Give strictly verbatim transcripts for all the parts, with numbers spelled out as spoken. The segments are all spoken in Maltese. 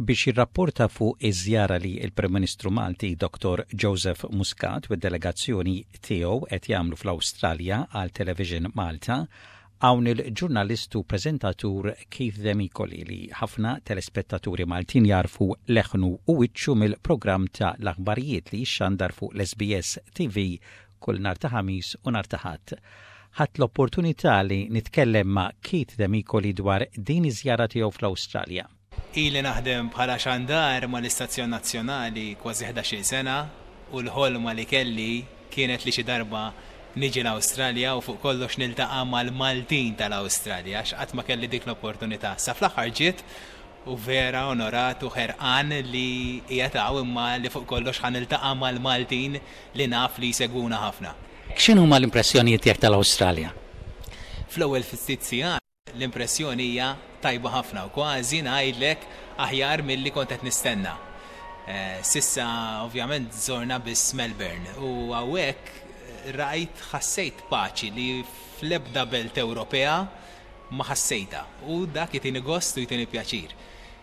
biex jirrapporta fuq iż-żjara li l-Prim Ministru Malti doktor Joseph Muscat u d-delegazzjoni tiegħu qed jagħmlu fl-Awstralja għal Television Malta hawn il-ġurnalistu preżentatur Keith Demikoli li ħafna telespettaturi Maltin jarfu leħnu u wiċċu mill-programm ta' l-aħbarijiet li jixxandar fuq l-S B S T V kull nhar ta' ħamis u nhar ta' ħadd. Ħadd l-opportunità li nitkellem ma' Keith Demikoli dwar din iż-żjara tiegħu fl-Awstralja. Ili naħdem bħala xandar mal istazzjon nazzjonali kważi ħdax-il sena u l-ħolma li kelli kienet li xi darba niġi l-Awstralja u fuq kollox niltaqa' mal-Maltin tal-Awstralja għax qatt ma kelli dik l-opportunità. Sa fl-aħħar ġiet u vera onorat u ħerqan li jgħataw imma li fuq kollox ħaniltaqa' mal-Maltin li naf li jsegwuna ħafna. X'inhu huma l-impressjonijiet tiegħek tal-Awstralja? Fl-ewwel ftit sigħat l-impressjoni hija tajba ħafna u kważi ngħidlek aħjar milli kont qed nistenna. Eh, sissa ovvjament żorna biss Melbourne u hawnhekk rajt ħassejt paċi li fl-ebda belt Ewropea ma ħassejta u dak jtini gost u jtini pjaċir.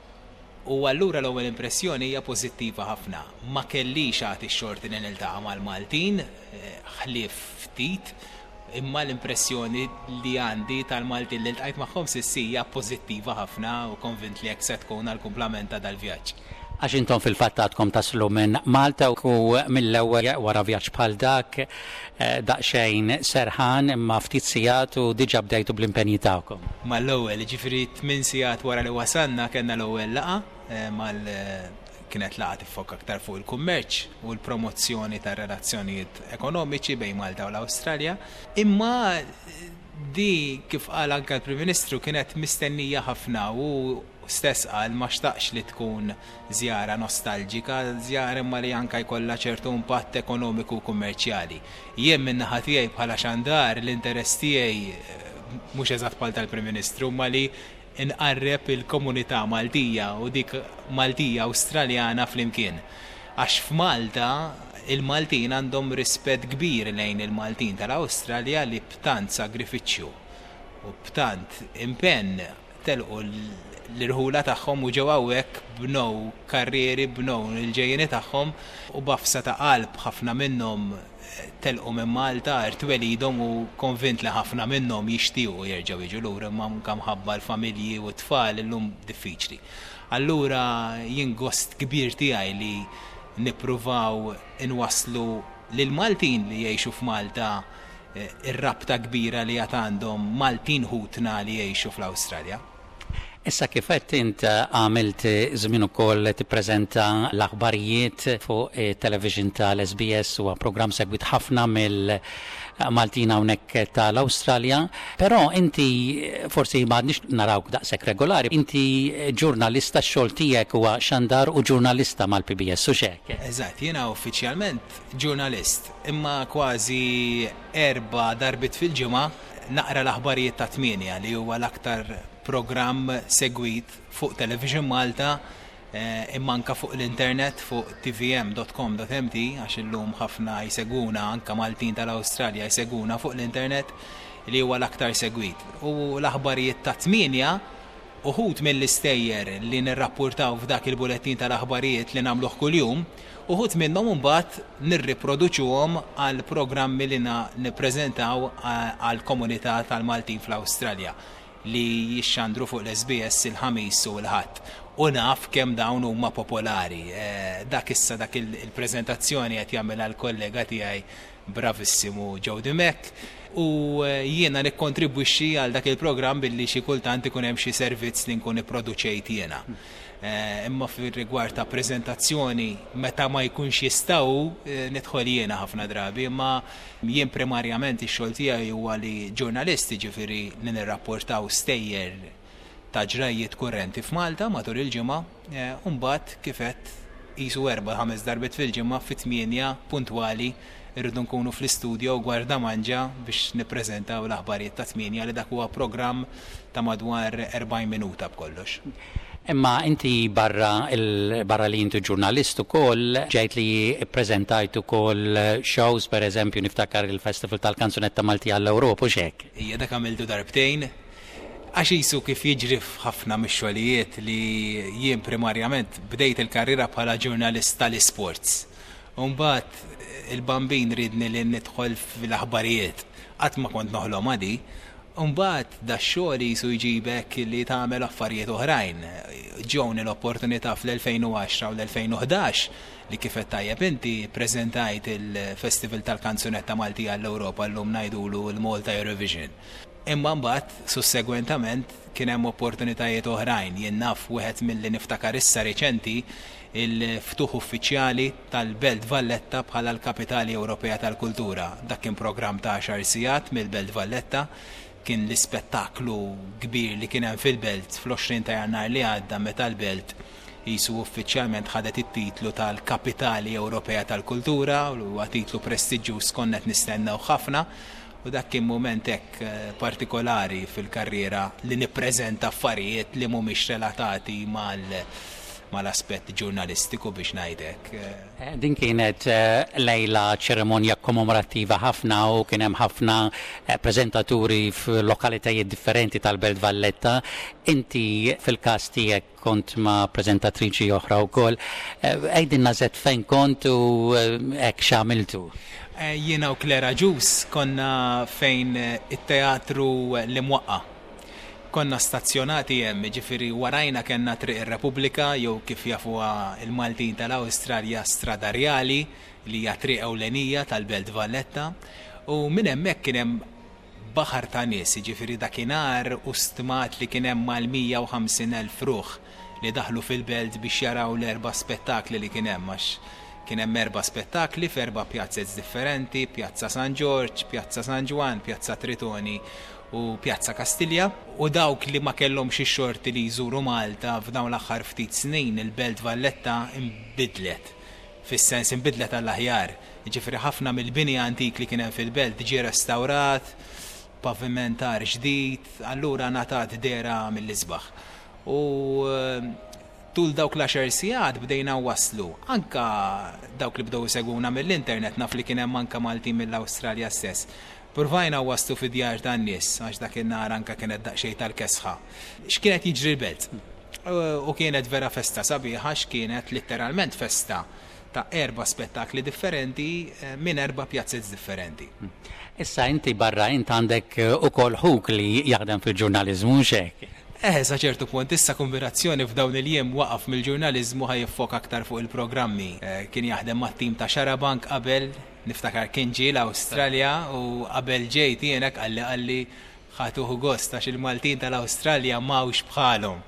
U allura l-ewwel impressjoni hija pożittiva ħafna. Ma kellix għati x-xorti li niltaqa' mal-Maltin, ħlief ftit, imma l-impressjoni li għandi tal-Maltin li ltqajt magħhom sissija pożittiva ħafna u konvint li hekk se tkun għall-kumplament ta' dal-vjaġġ. Għax intom fil-fatt għadkom taslu minn Malta u mill-ewwel wara vjaġġ bħal dak daqsxejn serħan imma ftit sigħat u diġà bdejtu bl-impenji tagħkom. Mal-ewwel ġifieri tmien sigħat wara li wasalna kellna l-ewwel laqgħa mal kienet laqgħa tifokka aktar fuq il-kummerċ u l-promozzjoni tar relazzjonijiet ekonomiċi bejn Malta u l-Awstralja. Imma di kif qal anke l-Prim Ministru kienet mistennija ħafna u stess qal ma xtaqx li tkun żjara nostalġika, żjara imma li anke jkollha ċertu impatt ekonomiku u kummerċjali. Jien min-naħa tiegħi bħala xandar l-interess tiegħi mhux eżatt bħal tal-Prim Ministru ma li inqarreb il-komunità Maltija u dik Maltija Awstraljana flimkien. Għax f'Malta il-Maltin għandhom rispett kbir lejn il-Maltin tal-Awstralja li b'tant sagrifiċċju u b'tant impenn telqu l-irħula tagħhom u ġew hawnhekk bnew karrieri bnew il-ġejjieni tagħhom u b'afsa ta' qalb ħafna minnhom telqu minn Malta irtwelidhom u konvint li ħafna minnhom jixtiequ jerġgħu jiġu lura imma anke mħabba l-familji u t-tfal illum diffiċli. Allura jien gost kbir tiegħi li nippruvaw inwasslu lil Maltin li jgħixu f'Malta ir-rabta kbira li għad għandhom Maltin ħutna li jgħixu fl-Awstralja. Issa kif qed int għamilt żmien ukoll tippreżenta l-aħbarijiet fuq television tal-S B S huwa programm segwit ħafna mill-Maltin hawnhekk tal-Awstralja, però inti forsi m'għadniex narawk daqshekk regolari, inti ġurnalista x-xogħol tiegħek huwa xandar u ġurnalista mal-P B S u x'hekk. Eżatt, jiena uffiċjalment ġurnalist, imma kważi erba' darbit fil-ġimgħa naqra l-aħbarijiet ta' tmienja li huwa l-aktar programm segwit fuq Television Malta imma anke fuq l-internet fuq t v m dot com dot m t għax illum ħafna jsegwuna anke Maltin tal-Awstralja jsegwuna fuq l-internet li huwa l-aktar segwit. U l-aħbarijiet ta' tmienja uħud mill-istejjer li nirrappurtaw f'dak il-bulettin tal-aħbarijiet li nagħmluh kuljum, uħud minnhom imbagħad nirriproduċuhom għal programmi li nippreżentaw għall komunità tal-Maltin fl-Awstralja li jixxandru fuq l-S B S il-ħamis u l-ħadd. U naf kemm dawn huma popolari. Dak issa dak il-preżentazzjoni qed jagħmilha l-kollega tiegħi bravissimu Jody Mack u jiena nikkontribwixxi għal dak il-programm billi xi kultant ikun hemm xi servizz li nkun ipproduċejt jiena. Imma fir-rigward ta' preżentazzjoni meta ma jkunx jistgħu nidħol jiena ħafna drabi, imma jien primarjament ix-xogħol tiegħi huwa li ġurnalisti ġifieri li nirrapportaw stejjer ta' ġrajiet kurrenti f'Malta matul il-ġimgħa, u mbagħad kif qed qisu erba' ħames darbit fil-ġimgħa fit-tmienja puntwali irridu nkunu fl-istudju gwarda manġa biex nippreżentaw l-aħbarijiet ta' tmienja li dak huwa programm ta' madwar erbgħin minuta b'kollox. Imma inti barra barra li inti ġurnalist ukoll ġejt li ppreżentajt ukoll shows, pereżempju niftakar il-Festival tal-Kanzunetta Maltija għall-Ewropa u x'hekk. Hija dak għamiltu darbtejn. Għax jisu kif jiġri f'ħafna mix-xogħlijiet li jien primarjament bdejt il-karriera bħala ġurnalist tal-isports. Mbagħad il-bambin ridni li nidħol fil-aħbarijiet qatt ma kont noħlom għadi. Mbagħad da xogħol jisu jġibek li tagħmel affarijiet oħrajn. Ġewni l-opportunità fl-elfejn u għaxra u l-elfejn u ħdax li kif qed tajjeb inti ppreżentajt il-Festival tal-Kanzunetta Maltija għall-Ewropa llum ngħidulu l-Malta Eurovision. Imma mbagħad sussegwentament kien hemm opportunitajiet oħrajn. Jien naf wieħed milli niftakar issa reċenti il-ftuħ uffiċjali tal-Belt Valletta bħala l-Kapitali Ewropea tal-Kultura. Dak kien programm ta' għaxar sigħat mill-Belt Valletta. Kien l-ispettaklu kbir li kien hemm fil-Belt fl-għoxrin ta' Jannar li għadda meta l-Belt jisu uffiċjalment ħadet it-titlu tal-Kapitali Ewropea tal-Kultura u huwa titlu prestiġjuż konna qed nistennew ħafna u dak kien mument hekk partikolari fil-karriera li nippreżenta affarijiet li mhumiex relatati mal mal-aspett ġurnalistiku biex ngħidlek. Din kienet lejla ċeremonja kommemorattiva ħafna u kien hemm ħafna preżentaturi f'lokalitajiet differenti tal-Belt Valletta. Inti fil-każ tiegħek kont ma' preżentatriċi oħra wkoll. Għejdilna żed fejn kont u hekk x'għamiltu. Jiena u Klera Ġus konna fejn it-teatru l-Imwaqqa. Konna stazzjonati hemm, ġifieri warajna kellna Triq ir-Repubblika jew kif jafuha il-Maltin tal-Awstralja Strada Rjali li hija triq ewlenija tal-Belt Valletta u minn hemmhekk kien hemm baħar ta' nies, ġifieri dakinhar u stmat li kien hemm mal-mija u ħamsin elf ruħ li daħlu fil-belt biex jaraw l-erba' spettakli li kien hemm għax kien hemm erba' spettakli f'erba' pjazzez differenti, Pjazza San George, Pjazza San Ġwan, Pjazza Tritoni u Pjazza Kastilja u dawk li ma kellhomx ix-xorti li jżuru Malta f'dawn l-aħħar ftit snin il-Belt Valletta imbidlet. Fis-sens imbidlet għall-aħjar. Jiġifieri ħafna mill-bini antik li kien hemm fil-belt ġie restawrat, pavimentar ġdid, allura ngħatat dera mill-isbaħ. U tul dawk l-għaxar sigħat bdejna waslu. Anka dawk li bdew isegwuna mill-internet naf li kien hemm anke Maltin mill-Awstralja stess. Purvajna waslu fi djar tan nies għax dak in-nar anke kienet daqsxejn tal-kesħa. X'kienet jiġri l-belt? U kienet vera festa sabiħa x'kienet letteralment festa ta' erba' spettakli differenti minn erba' pjazzez differenti. Issa inti barra int għandek ukoll ħuk li jaħdem fil-ġurnaliżmu x'hekk. Eh, sa ċertu punt issa kombinazzjoni f'dawn il-jiem waqaf mill-ġurnaliżmu ħajfok aktar fuq il-programmi. Kien jaħdem mat-tim ta' Xarabank qabel, niftakar kien ġie l-Awstralja u qabel ġejt jienek għalli għalli ħatuħu gost għax il-Maltin tal-Awstralja mawx bħalhom.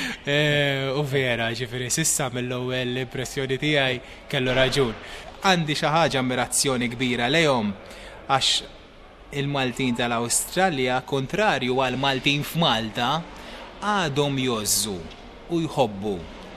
U vera, ġifieri sissa mill-ewwel l-impressjoni tiegħi kellu raġun. Għandi xi ħaġa ammirazzjoni kbira lejhom għax il-Maltin tal-Awstralja kontrarju għal Maltin f'Malta għadhom jozzu u jħobbu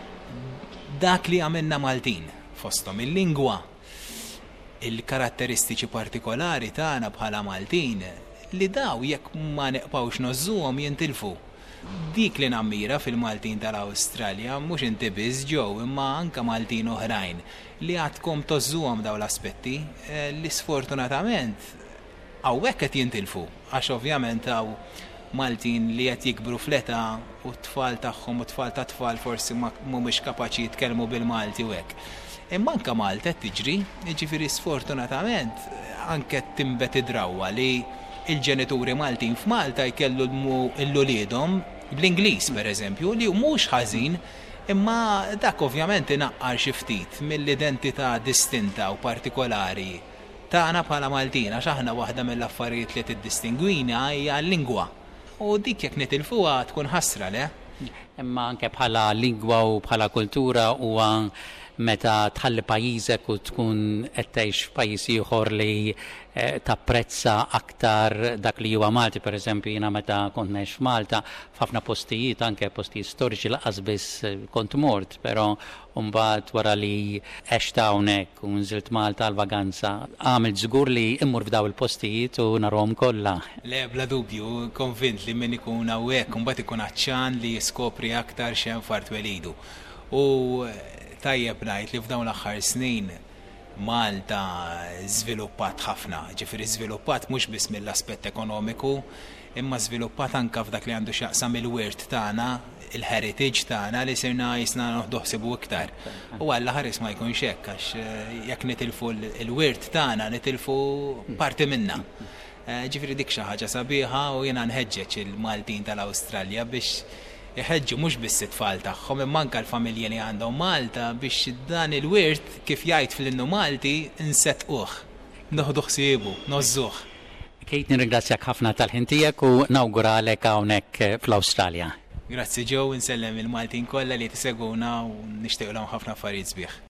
dak li għamilna Maltin fosthom il-lingwa, il-karatteristiċi partikolari tagħna bħala Maltin li daw jekk ma neqpawx nożżuhom jintilfu. Dik li nammira fil-Maltin tal-Awstralja mhux inti biss ġew imma anke Maltin oħrajn li għadkom tożżuhom daw l-aspetti li sfortunatament hawnhekk qed jintilfu għax ovvjament hawn Maltin li qed jikbru fl-età u t-tfal tagħhom u t-tfal ta' tfal forsi mhumiex kapaċi jitkellmu bil-Malti u hekk. Imma anke Malta qed tiġri, jiġifieri sfortunatament anke timbet id-drawwa li il-ġenituri Maltin f'Malta jkellu l-uliedhom bl-Ingliż pereżempju li mhux ħażin imma dak ovvjament inaqqar xi ftit mill-identità distinta u partikolari tagħna bħala Maltin għax aħna waħda mill-affarijiet li tiddistingwina hija l-lingwa. U dik jekk nitilfuha tkun ħasra le? Imma anke bħala lingwa u bħala kultura huwa meta tħalli pajjiżek u tkun qed tgħix f'pajjiż ieħor li tapprezza aktar dak li huwa Malti, pereżempju jiena meta kont ngħix f'Malta f'ħafna postijiet anke postijiet storiċi laqas biss kont mort, però mbagħad wara li għext hawnhekk u nżilt Malta għal vaganza għamilt żgur li immur f'daw il-postijiet u narhom kollha. Le bla dubju, konvint li min ikun hawnhekk mbagħad ikun aċċan li jiskopri aktar x'hemm f'Art Welidu. U tajjeb ngħid li f'dawn l-aħħar snin Malta żviluppat ħafna, ġifieri żviluppat mhux biss mill-aspett ekonomiku, imma żviluppat anke f'dak li għandu x'jaqsam il-wirt tagħna, il-heritage tagħna li sirna jisna noħdoħsibu iktar. U għalla ħares ma jkunx hekk għax jekk nitilfu l-wirt tagħna nitilfu parti minna. Ġifieri dik xi ħaġa sabiħa u jiena nħeġġeġ il-Maltin tal-Awstralja biex iħeġġu mhux biss it-tfal tagħhom imma anke l-familji li għandhom Malta biex dan il-wirt kif jgħid fl-innu Malti insettquh, noħdu ħsiebu, nożżuh. Kate, nirringrazzjak ħafna tal-ħin tiegħek u nawguralek hawnhekk fl-Awstralja. Grazzi Joe, insellem il-Maltin kollha li tiseguna u nixtiequlhom ħafna affarijiet sbieħ.